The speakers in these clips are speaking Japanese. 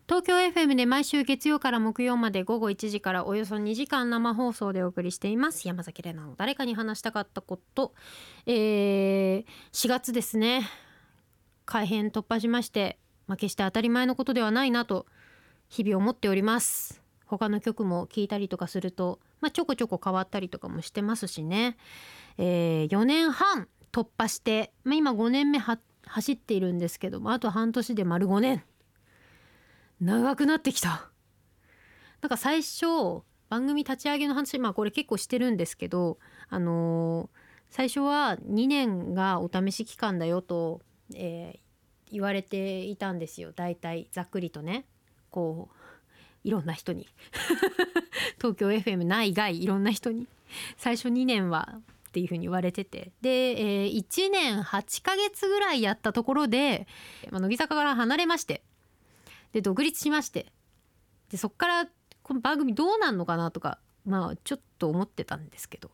東京 FM で毎週月曜から木曜まで午後1時からおよそ2時間生放送でお送りしています山崎怜奈の誰かに話したかったこと、4月ですね、改編突破しまして、決して当たり前のことではないなと日々思っております。他の曲も聴いたりとかすると、ちょこちょこ変わったりとかもしてますしね、4年半突破して、今5年目走っているんですけども、あと半年で丸5年、長くなってきた。なんか最初番組立ち上げの話、これ結構してるんですけど、最初は2年がお試し期間だよと、言われていたんですよ。だいたいざっくりとね、こういろんな人に東京 FM 内外いろんな人に最初2年はっていう風に言われてて、で、1年8ヶ月ぐらいやったところで、乃木坂から離れまして、で独立しまして、でそっからこの番組どうなんのかなとか、ちょっと思ってたんですけど、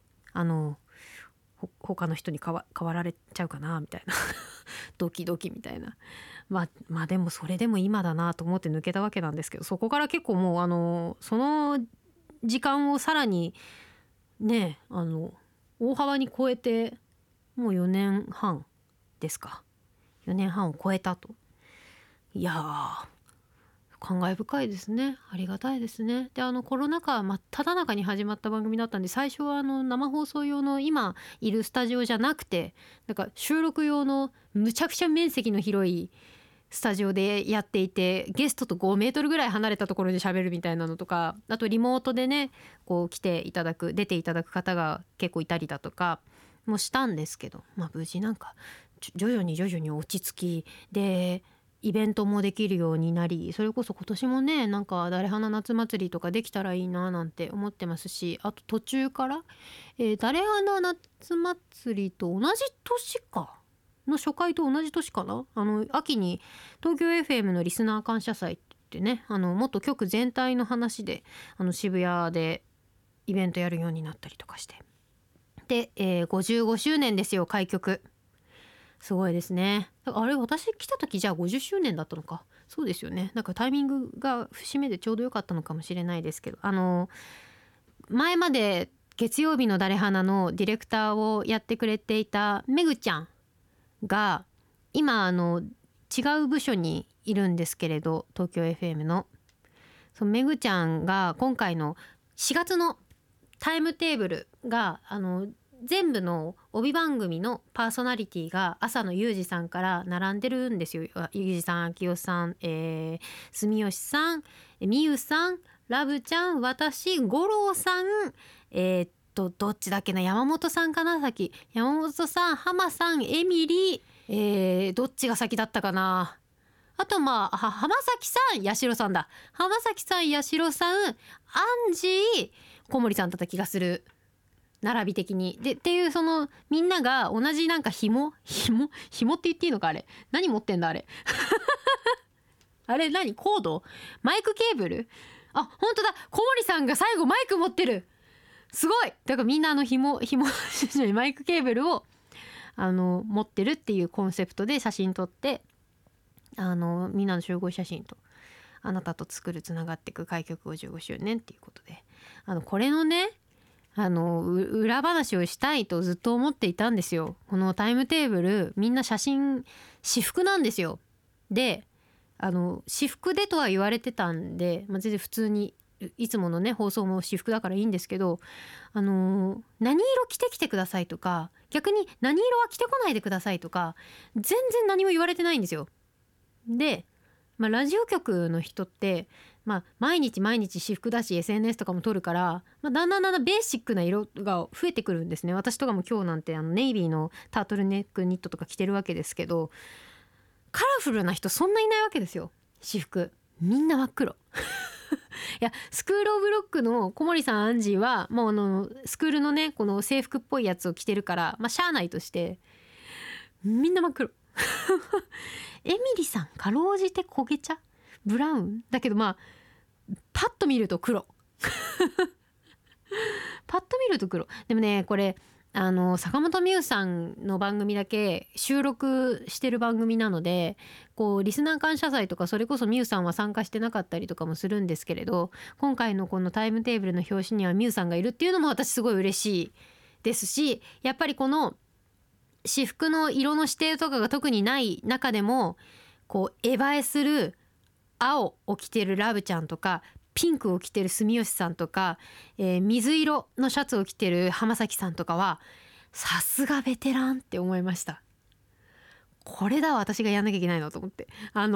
他の人に変わられちゃうかなみたいなドキドキみたいな、でもそれでも今だなと思って抜けたわけなんですけど、そこから結構もうその時間をさらにね、大幅に超えて、もう4年半ですか。4年半を超えたと。いやー、感慨深いですね。ありがたいですね。で、コロナ禍真っただ中に始まった番組だったんで、最初は生放送用の今いるスタジオじゃなくて、なんか収録用のむちゃくちゃ面積の広いスタジオでやっていて、ゲストと5メートルぐらい離れたところで喋るみたいなのとか、あとリモートでね、こう来ていただく、出ていただく方が結構いたりだとかもしたんですけど、無事なんか徐々に落ち着きで、イベントもできるようになり、それこそ今年もね、なんか誰花夏祭りとかできたらいいななんて思ってますし、あと途中から、誰花夏祭りと同じ年かの初回と同じ年かな、秋に東京 FM のリスナー感謝祭ってね、もっと局全体の話で渋谷でイベントやるようになったりとかして、で、55周年ですよ、開局。すごいですね。あれ、私来た時じゃあ50周年だったのか。そうですよね。なんかタイミングが節目でちょうど良かったのかもしれないですけど、前まで月曜日の誰花のディレクターをやってくれていためぐちゃんが今違う部署にいるんですけれど、東京 FM のそのめぐちゃんが今回の4月のタイムテーブルが全部の帯番組のパーソナリティが朝のゆうじさんから並んでるんですよ。ゆうじさん、あきよさん、住吉さん、みゆさん、ラブちゃん、私、五郎さん、どっちだっけな、山本さんかな、先山本さん、浜さん、エミリー、どっちが先だったかな。あと浜崎さん、八代さんだ。浜崎さん、八代さん、アンジー、小森さんだった気がする。並び的にでっていう、そのみんなが同じなんか紐って言っていいのか、あれ何持ってんだあれあれ何、コード、マイクケーブル、本当だ、小森さんが最後マイク持ってる、すごい。だからみんな紐マイクケーブルを持ってるっていうコンセプトで写真撮って、みんなの集合写真とあなたとつながっていく開局55周年っていうことで、これのね、裏話をしたいとずっと思っていたんですよ。このタイムテーブル、みんな写真私服なんですよ。で私服でとは言われてたんで、全然普通にいつものね放送も私服だからいいんですけど、何色着てきてくださいとか、逆に何色は着てこないでくださいとか、全然何も言われてないんですよ。で、ラジオ局の人って毎日私服だし SNS とかも撮るから、だんだんベーシックな色が増えてくるんですね。私とかも今日なんてネイビーのタートルネックニットとか着てるわけですけど、カラフルな人そんないないわけですよ。私服みんな真っ黒いや、スクールオブロックの小森さん、アンジーはもうスクールのねこの制服っぽいやつを着てるから、しゃあないとしてみんな真っ黒エミリさんかろうじて焦げ茶ブラウンだけど、パッと見ると黒パッと見ると黒。でもね、これ坂本美羽さんの番組だけ収録してる番組なので、こうリスナー感謝祭とかそれこそ美羽さんは参加してなかったりとかもするんですけれど、今回のこのタイムテーブルの表紙には美羽さんがいるっていうのも私すごい嬉しいですし、やっぱりこの私服の色の指定とかが特にない中でもこう映えする青を着てるラブちゃんとか、ピンクを着てる住吉さんとか、水色のシャツを着てる浜崎さんとかはさすがベテランって思いました。これだ私がやんなきゃいけないのと思って、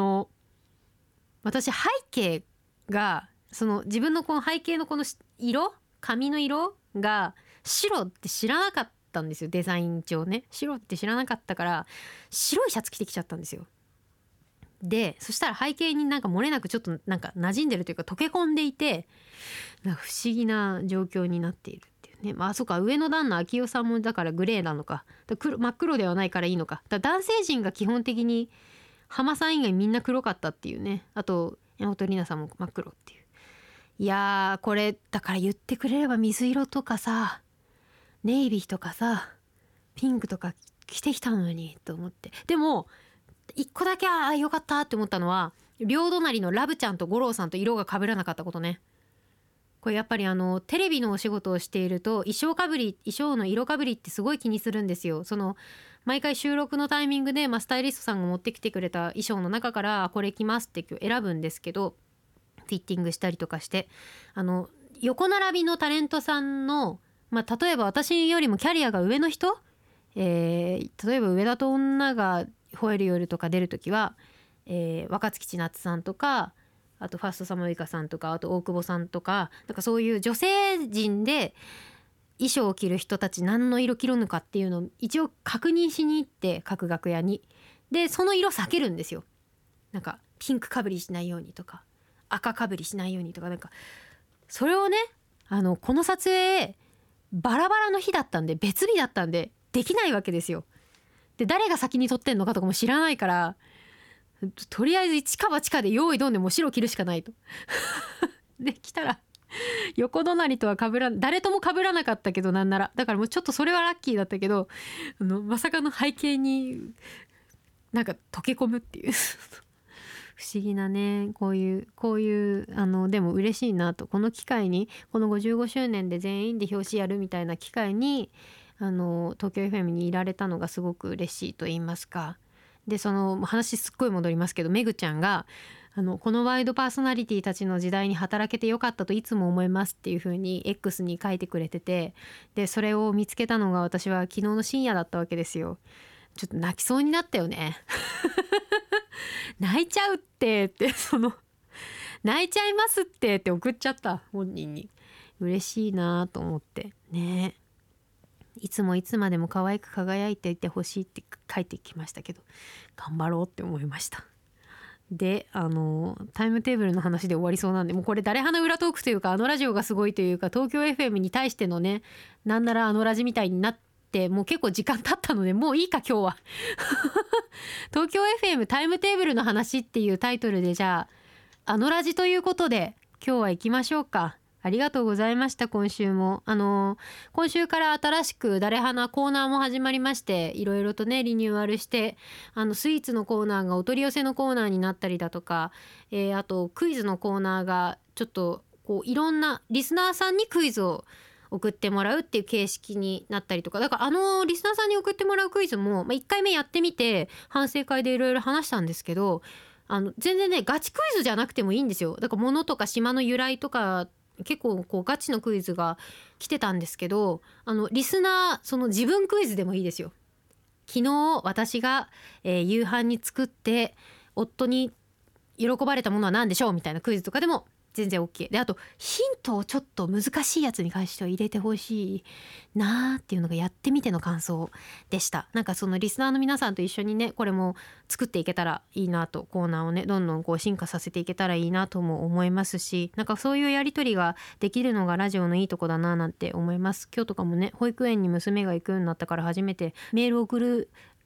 私背景がその自分のこの背景のこの色、髪の色が白って知らなかったんですよ。デザイン上ね、白って知らなかったから白いシャツ着てきちゃったんですよ。でそしたら背景になんか漏れなくちょっとなんか馴染んでるというか溶け込んでいて、なんか不思議な状況になっているっていうね。まあそうか、上の段の秋代さんもだからグレーなのか、真っ黒ではないからいいのか。男性陣が基本的に浜さん以外みんな黒かったっていうね。あと山本里奈さんも真っ黒っていう。いやーこれだから言ってくれれば水色とかさネイビーとかさピンクとか着てきたのにと思って。でも一個だけ良かったって思ったのは、両隣のラブちゃんと五郎さんと色が被らなかったことね。これやっぱりテレビのお仕事をしていると衣装の色かぶりってすごい気にするんですよ。その毎回収録のタイミングで、スタイリストさんが持ってきてくれた衣装の中からこれ着ますって今日選ぶんですけど、フィッティングしたりとかして、横並びのタレントさんの、例えば私よりもキャリアが上の人、例えば上田と女が吠える夜とか出るときは、若槻千夏さんとか、あとファーストサマーウイカさんとか、あと大久保さんとか、なんかそういう女性陣で衣装を着る人たち何の色着るのかっていうのを一応確認しに行って、各楽屋にでその色避けるんですよ。なんかピンクかぶりしないようにとか赤かぶりしないようにとか、なんかそれをね、この撮影バラバラの日だったんで、別日だったんでできないわけですよ。で誰が先に撮ってんのかとかも知らないから、とりあえず一か八かで用意どんでもう白着るしかないとで来たら横隣とは誰とも被らなかったけど、なんならだからもうちょっとそれはラッキーだったけど、まさかの背景になんか溶け込むっていう不思議なね、こういうでも嬉しいなと、この機会にこの55周年で全員で表紙やるみたいな機会に東京 FM にいられたのがすごく嬉しいと言いますか。でその話すっごい戻りますけど、めぐちゃんがこのワイドパーソナリティたちの時代に働けてよかったといつも思いますっていう風に X に書いてくれてて、でそれを見つけたのが私は昨日の深夜だったわけですよ。ちょっと泣きそうになったよね泣いちゃうって泣いちゃいますって送っちゃった、本人に。嬉しいなと思ってね。いつもいつまでも可愛く輝いていてほしいって書いてきましたけど、頑張ろうって思いました。でタイムテーブルの話で終わりそうなんで、もうこれ誰花裏トークというかラジオがすごいというか、東京 FM に対してのね、なんならラジみたいになってもう結構時間経ったので、もういいか今日は東京 FM タイムテーブルの話っていうタイトルで、じゃあラジということで今日は行きましょうか。ありがとうございました。今週も今週から新しく誰花コーナーも始まりまして、いろいろとねリニューアルして、スイーツのコーナーがお取り寄せのコーナーになったりだとか、あとクイズのコーナーがちょっとこういろんなリスナーさんにクイズを送ってもらうっていう形式になったりとか、だからリスナーさんに送ってもらうクイズも、1回目やってみて反省会でいろいろ話したんですけど、全然ねガチクイズじゃなくてもいいんですよ。だから物とか島の由来とか結構こうガチのクイズが来てたんですけど、リスナーその自分クイズでもいいですよ。昨日私が、夕飯に作って夫に喜ばれたものは何でしょうみたいなクイズとかでも全然 OK で、あとヒントをちょっと難しいやつに関しては入れてほしいなーっていうのがやってみての感想でした。なんかそのリスナーの皆さんと一緒にね、これも作っていけたらいいなと、コーナーをねどんどんこう進化させていけたらいいなとも思いますし、なんかそういうやり取りができるのがラジオのいいとこだななんて思います。今日とかもね保育園に娘が行くようになったから初めてメールを送る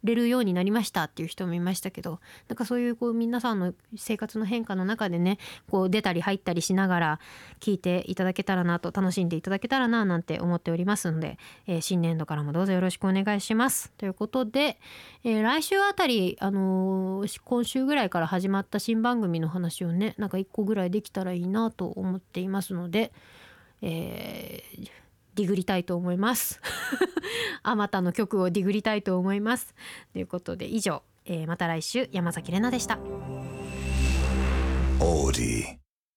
れるようになりましたっていう人もいましたけど、なんかそういう皆さんの生活の変化の中でね、出たり入ったりしながら聞いていただけたらなと、楽しんでいただけたらななんて思っておりますので、新年度からもどうぞよろしくお願いしますということで、来週あたり、今週ぐらいから始まった新番組の話をね、なんか1個ぐらいできたらいいなと思っていますので、ディグりたいと思いますあまたの曲をディグりたいと思いますということで、以上、また来週、山崎怜奈でした。オーディ